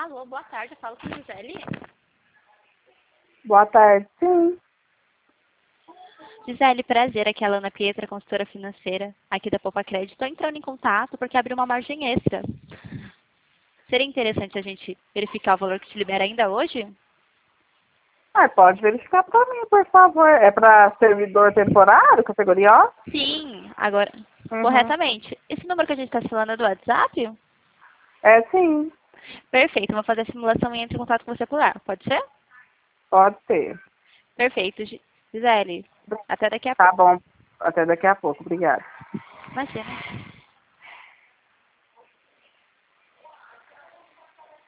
Alô, boa tarde, eu falo com a Gisele. Boa tarde, sim. Gisele, prazer, aqui é a Lana Pietra, consultora financeira aqui da Poupa Crédito. Estou entrando em contato porque abriu uma margem extra. Seria interessante a gente verificar o valor que te libera ainda hoje? Pode verificar para mim, por favor. É para servidor temporário, categoria O? Sim, agora, Uhum. corretamente. Esse número que a gente está falando é do WhatsApp? É sim, Perfeito, vou fazer a simulação e entro em contato com você por lá, pode ser? pode ser. Perfeito, Gisele. Até daqui a Tá pouco. bom. Até daqui a pouco. Obrigada. Imagina.